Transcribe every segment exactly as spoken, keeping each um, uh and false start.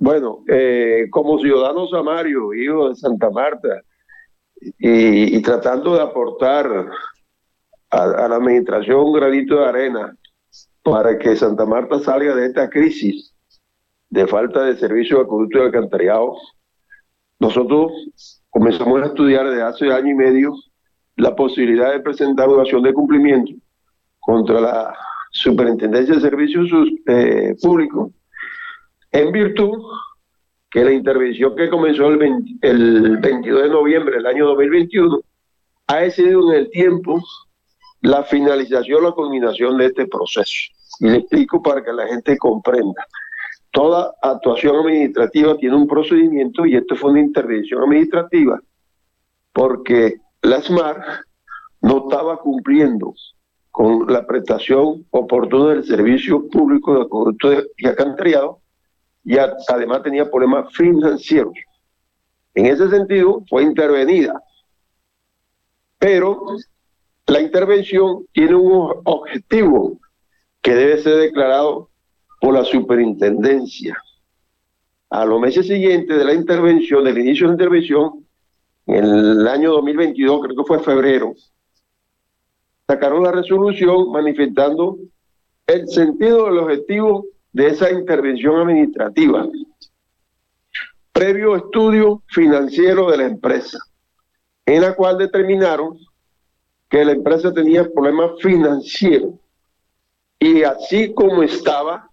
Bueno, eh, como ciudadano samario, hijo de Santa Marta, y, y tratando de aportar a, a la administración un granito de arena para que Santa Marta salga de esta crisis de falta de servicio de acueducto y alcantarillado, nosotros comenzamos a estudiar desde hace año y medio la posibilidad de presentar una acción de cumplimiento contra la Superintendencia de Servicios eh, Públicos, en virtud que la intervención que comenzó el, veinte, el veintidós de noviembre del año dos mil veintiuno ha excedido en el tiempo la finalización, la culminación de este proceso. Y le explico para que la gente comprenda. Toda actuación administrativa tiene un procedimiento y esto fue una intervención administrativa porque la SMART no estaba cumpliendo con la prestación oportuna del servicio público de acueducto y alcantarillado y además tenía problemas financieros. En ese sentido fue intervenida, pero la intervención tiene un objetivo que debe ser declarado por la superintendencia. A los meses siguientes de la intervención, del inicio de la intervención, en el año dos mil veintidós, creo que fue febrero, sacaron la resolución manifestando el sentido del objetivo de esa intervención administrativa, previo estudio financiero de la empresa, en la cual determinaron que la empresa tenía problemas financieros y así como estaba,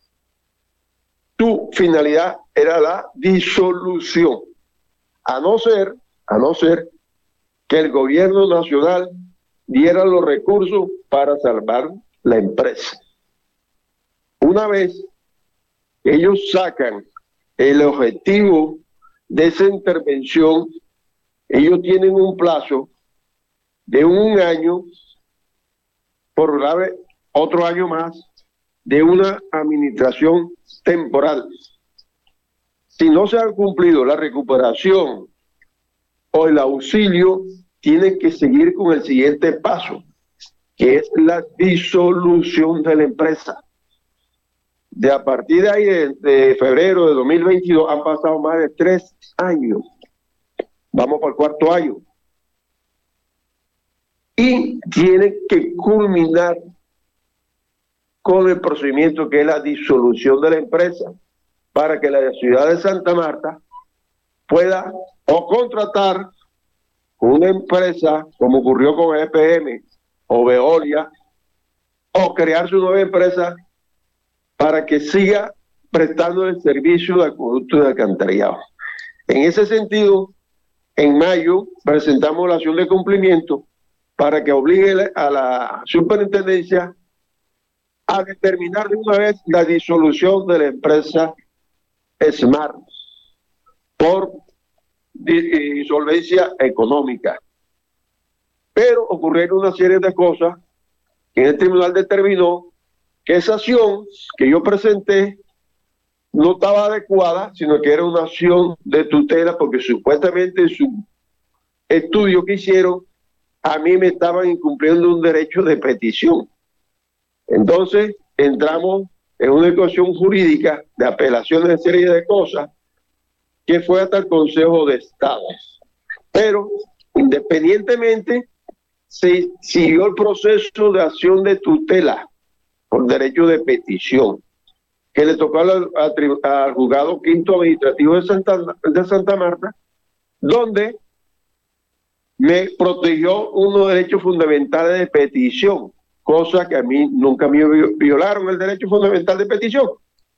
su finalidad era la disolución, a no ser, a no ser que el gobierno nacional diera los recursos para salvar la empresa. Una vez ellos sacan el objetivo de esa intervención, ellos tienen un plazo de un año, por grave, otro año más, de una administración temporal. Si no se ha cumplido la recuperación o el auxilio, tienen que seguir con el siguiente paso, que es la disolución de la empresa. De a partir de ahí, de, de febrero de dos mil veintidós, han pasado más de tres años. Vamos por el cuarto año. Y tienen que culminar con el procedimiento que es la disolución de la empresa para que la ciudad de Santa Marta pueda o contratar una empresa como ocurrió con E P M o Veolia o crear su nueva empresa para que siga prestando el servicio de acueducto y de alcantarillado. En ese sentido, en mayo presentamos la acción de cumplimiento para que obligue a la superintendencia a determinar de una vez la disolución de la empresa SMART por insolvencia económica. Pero ocurrieron una serie de cosas que el tribunal determinó que esa acción que yo presenté no estaba adecuada, sino que era una acción de tutela, porque supuestamente en su estudio que hicieron, a mí me estaban incumpliendo un derecho de petición. Entonces entramos en una ecuación jurídica de apelaciones de serie de cosas que fue hasta el Consejo de Estado. Pero independientemente se siguió el proceso de acción de tutela por derecho de petición que le tocó al, al, al juzgado quinto administrativo de Santa, de Santa Marta, donde me protegió unos derechos fundamentales de petición, cosa que a mí nunca me violaron el derecho fundamental de petición.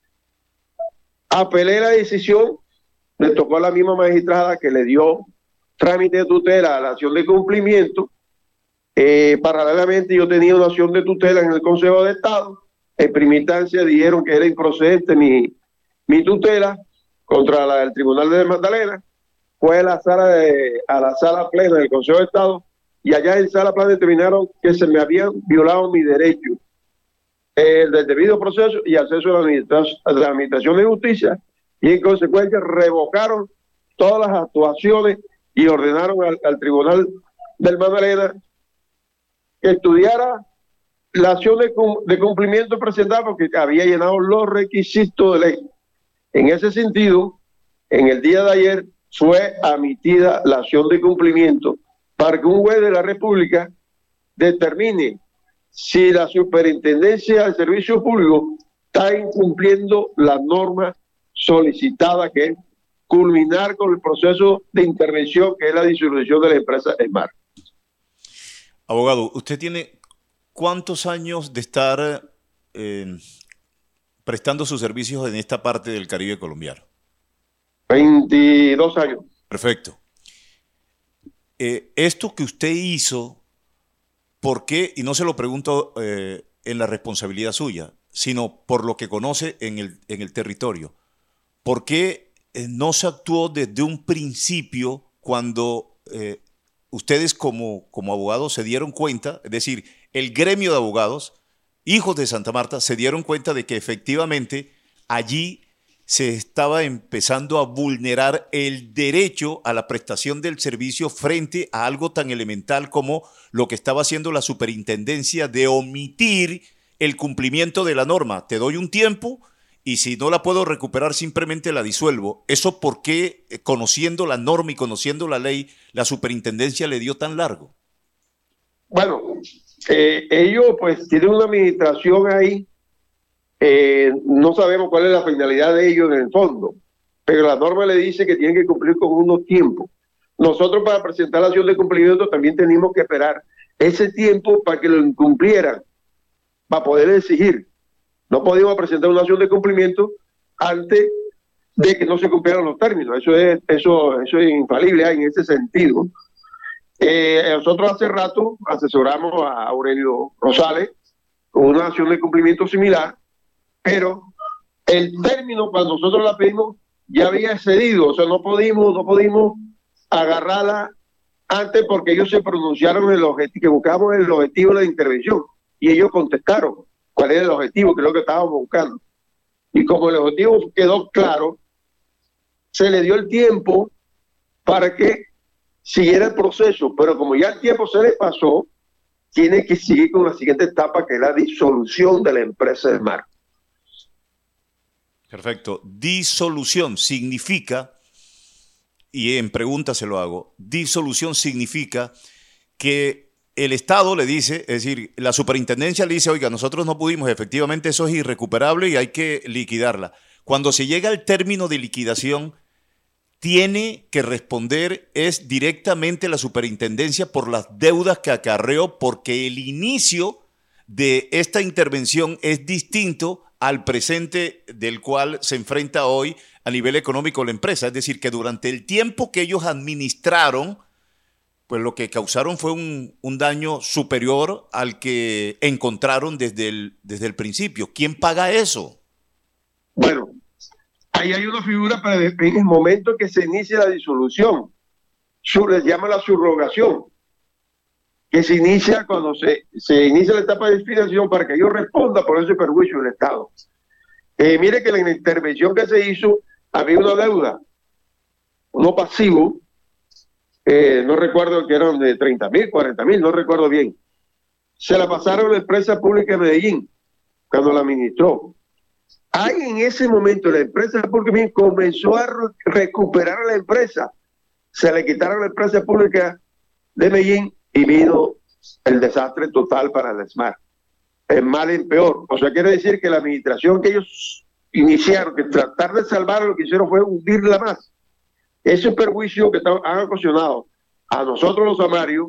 Apelé la decisión, le tocó a la misma magistrada que le dio trámite de tutela a la acción de cumplimiento. Eh, paralelamente yo tenía una acción de tutela en el Consejo de Estado. En primera instancia dijeron que era improcedente mi, mi tutela contra la del Tribunal de Magdalena. Fue a la sala de, a la sala plena del Consejo de Estado y allá en sala plena determinaron que se me habían violado mis derechos, el eh, del debido proceso y acceso a la, administración, a la Administración de Justicia, y en consecuencia revocaron todas las actuaciones y ordenaron al, al Tribunal del Magdalena que estudiara la acción de, de cumplimiento presentada porque había llenado los requisitos de ley. En ese sentido, en el día de ayer fue admitida la acción de cumplimiento para que un juez de la República determine si la Superintendencia de Servicios Públicos está incumpliendo la norma solicitada, que es culminar con el proceso de intervención, que es la disolución de la empresa ESMAD. Abogado, usted tiene ¿cuántos años de estar eh, prestando sus servicios en esta parte del Caribe colombiano? veintidós años. Perfecto. Eh, esto que usted hizo, ¿por qué? Y no se lo pregunto eh, en la responsabilidad suya, sino por lo que conoce en el, en el territorio. ¿Por qué eh, no se actuó desde un principio cuando eh, ustedes como, como abogados se dieron cuenta, es decir, el gremio de abogados, hijos de Santa Marta, se dieron cuenta de que efectivamente allí se estaba empezando a vulnerar el derecho a la prestación del servicio frente a algo tan elemental como lo que estaba haciendo la superintendencia de omitir el cumplimiento de la norma? Te doy un tiempo y si no la puedo recuperar simplemente la disuelvo. ¿Eso por qué, conociendo la norma y conociendo la ley, la superintendencia le dio tan largo? Bueno, eh, ellos pues tienen una administración ahí. Eh, no sabemos cuál es la finalidad de ellos en el fondo, pero la norma le dice que tienen que cumplir con unos tiempos. Nosotros, para presentar la acción de cumplimiento, también tenemos que esperar ese tiempo para que lo incumplieran, para poder exigir. No podíamos presentar una acción de cumplimiento antes de que no se cumplieran los términos. Eso es, eso, eso es infalible en ese sentido. Eh, nosotros hace rato asesoramos a Aurelio Rosales con una acción de cumplimiento similar, pero el término cuando nosotros la pedimos ya había excedido, o sea, no pudimos, no pudimos agarrarla antes porque ellos se pronunciaron en el objetivo, que buscábamos el objetivo de la intervención, y ellos contestaron cuál era el objetivo, que es lo que estábamos buscando. Y como el objetivo quedó claro, se le dio el tiempo para que siguiera el proceso, pero como ya el tiempo se le pasó, tiene que seguir con la siguiente etapa, que es la disolución de la empresa ESMAD. Perfecto. Disolución significa, y en pregunta se lo hago, disolución significa que el Estado le dice, es decir, la superintendencia le dice, oiga, nosotros no pudimos, efectivamente eso es irrecuperable y hay que liquidarla. Cuando se llega al término de liquidación, tiene que responder es directamente la superintendencia por las deudas que acarreó, porque el inicio de esta intervención es distinto al presente del cual se enfrenta hoy a nivel económico la empresa. Es decir, que durante el tiempo que ellos administraron, pues lo que causaron fue un, un daño superior al que encontraron desde el, desde el principio. ¿Quién paga eso? Bueno, ahí hay una figura para en el momento que se inicia la disolución. Se llama la subrogación, que se inicia cuando se, se inicia la etapa de liquidación para que ellos respondan por ese perjuicio del Estado. Eh, mire que en la intervención que se hizo había una deuda, uno pasivo, eh, no recuerdo que eran de treinta mil, cuarenta mil, no recuerdo bien. Se la pasaron a la empresa pública de Medellín cuando la administró. Ahí en ese momento la empresa pública de Medellín comenzó a recuperar a la empresa. Se le quitaron a la empresa pública de Medellín y vino el desastre total para el ESMAD. Es mal en peor. O sea, quiere decir que la administración que ellos iniciaron, que tratar de salvar, lo que hicieron fue hundirla más. Ese perjuicio que han ocasionado a nosotros los amarios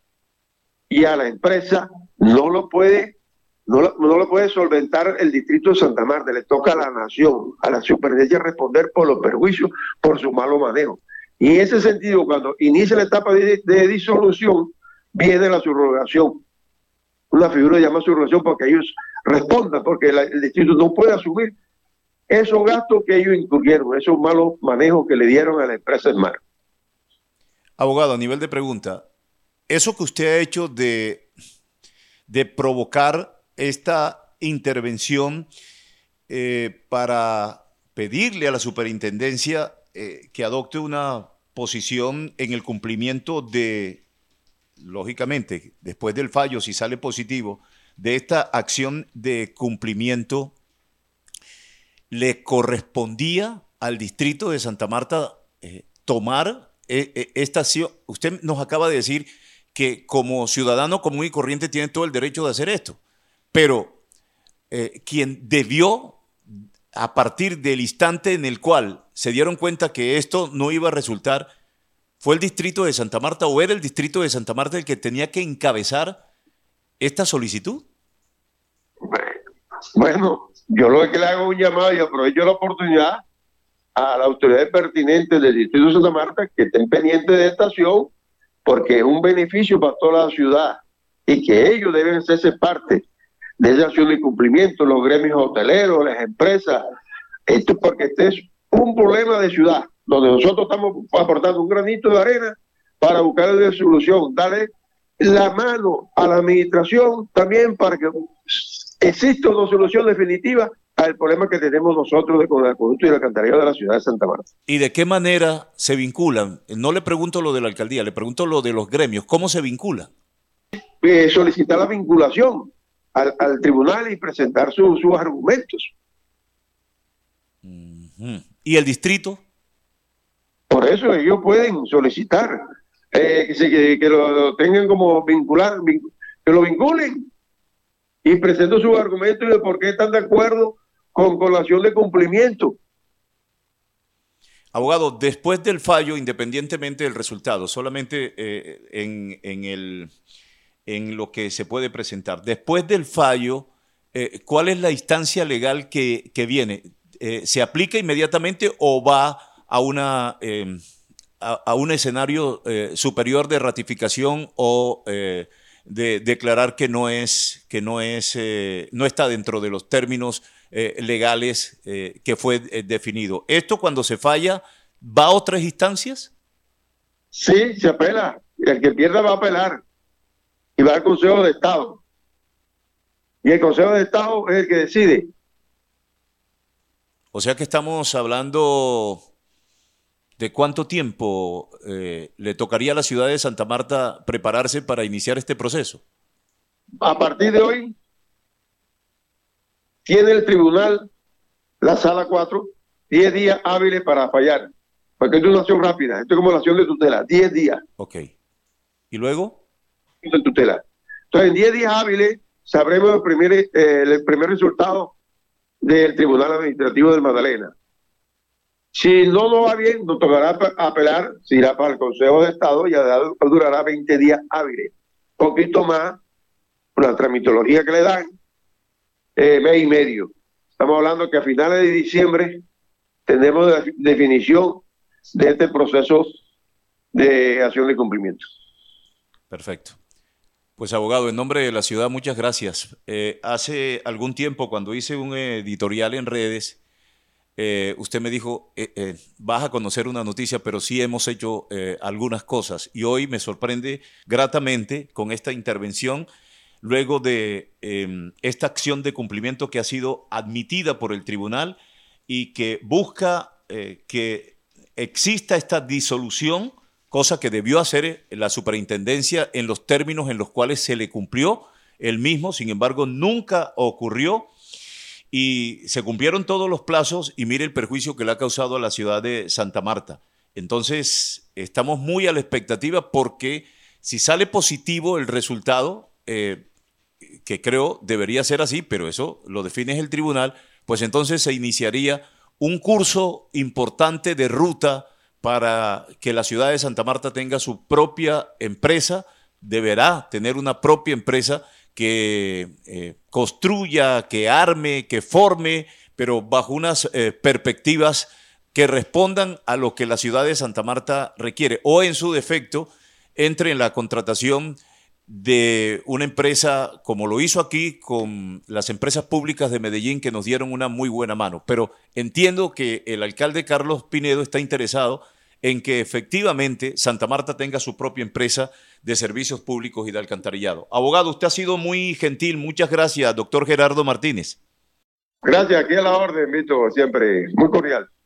y a la empresa no lo puede, no lo, no lo puede solventar el distrito de Santa Marta. Le toca a la nación, a la superintendencia, responder por los perjuicios, por su malo manejo. Y en ese sentido, cuando inicia la etapa de, de disolución, viene la subrogación. Una figura se llama subrogación porque ellos respondan, porque la, el distrito no puede asumir esos gastos que ellos incurrieron, esos malos manejos que le dieron a la empresa ESMAD. Abogado, a nivel de pregunta, eso que usted ha hecho de, de provocar esta intervención eh, para pedirle a la superintendencia eh, que adopte una posición en el cumplimiento de, lógicamente, después del fallo, si sale positivo, de esta acción de cumplimiento, le correspondía al distrito de Santa Marta eh, tomar eh, eh, esta acción. Usted nos acaba de decir que como ciudadano común y corriente tiene todo el derecho de hacer esto, pero eh, quien debió, a partir del instante en el cual se dieron cuenta que esto no iba a resultar, ¿fue el distrito de Santa Marta o era el distrito de Santa Marta el que tenía que encabezar esta solicitud? Bueno, yo lo que le hago un llamado y aprovecho la oportunidad a las autoridades pertinentes del distrito de Santa Marta que estén pendientes de esta acción, porque es un beneficio para toda la ciudad y que ellos deben hacerse parte de esa acción de cumplimiento, los gremios hoteleros, las empresas. Esto porque este es un problema de ciudad, donde nosotros estamos aportando un granito de arena para buscar una solución, darle la mano a la administración también para que exista una solución definitiva al problema que tenemos nosotros de con el acueducto y el alcantarillado de la ciudad de Santa Marta. ¿Y de qué manera se vinculan? No le pregunto lo de la alcaldía, le pregunto lo de los gremios. ¿Cómo se vinculan? Eh, solicitar la vinculación al, al tribunal y presentar su, sus argumentos. Uh-huh. ¿Y el distrito? Por eso ellos pueden solicitar eh, que, se, que, que lo, lo tengan como vincular, vinc, que lo vinculen y presenten sus argumentos de por qué están de acuerdo con, con la acción de cumplimiento. Abogado, después del fallo, independientemente del resultado, solamente eh, en, en, el, en lo que se puede presentar, después del fallo, eh, ¿cuál es la instancia legal que, que viene? Eh, ¿Se aplica inmediatamente o va a, una, eh, a, a un escenario eh, superior de ratificación o eh, de declarar que no es que no es eh, no está dentro de los términos eh, legales eh, que fue eh, definido? ¿Esto cuando se falla va a otras instancias? Sí, se apela. El que pierda va a apelar y va al Consejo de Estado. Y el Consejo de Estado es el que decide. O sea que estamos hablando de cuánto tiempo eh, le tocaría a la ciudad de Santa Marta prepararse para iniciar este proceso. A partir de hoy, tiene el tribunal, la sala cuatro, diez días hábiles para fallar. Porque esto es una acción rápida, esto es como la acción de tutela, diez días. Ok. ¿Y luego? De tutela. Entonces, en diez días hábiles sabremos el primer, eh, el primer resultado del Tribunal Administrativo del Magdalena. Si no nos va bien, nos tocará apelar, se irá para el Consejo de Estado y durará veinte días hábiles. Un poquito más, una tramitología que le dan, eh, mes y medio. Estamos hablando que a finales de diciembre tenemos la definición de este proceso de acción de cumplimiento. Perfecto. Pues abogado, en nombre de la ciudad, muchas gracias. Eh, hace algún tiempo, cuando hice un editorial en redes, Eh, usted me dijo, eh, eh, vas a conocer una noticia, pero sí hemos hecho eh, algunas cosas. Y hoy me sorprende gratamente con esta intervención, luego de eh, esta acción de cumplimiento que ha sido admitida por el tribunal y que busca eh, que exista esta disolución, cosa que debió hacer la superintendencia en los términos en los cuales se le cumplió el mismo. Sin embargo, nunca ocurrió. Y se cumplieron todos los plazos y mire el perjuicio que le ha causado a la ciudad de Santa Marta. Entonces, estamos muy a la expectativa porque si sale positivo el resultado, eh, que creo debería ser así, pero eso lo define el tribunal, pues entonces se iniciaría un curso importante de ruta para que la ciudad de Santa Marta tenga su propia empresa, deberá tener una propia empresa que eh, construya, que arme, que forme, pero bajo unas eh, perspectivas que respondan a lo que la ciudad de Santa Marta requiere, o en su defecto, entre en la contratación de una empresa, como lo hizo aquí con las empresas públicas de Medellín, que nos dieron una muy buena mano. Pero entiendo que el alcalde Carlos Pinedo está interesado en que efectivamente Santa Marta tenga su propia empresa de servicios públicos y de alcantarillado. Abogado, usted ha sido muy gentil. Muchas gracias, doctor Gerardo Martínez. Gracias, aquí a la orden, Vito, siempre muy cordial.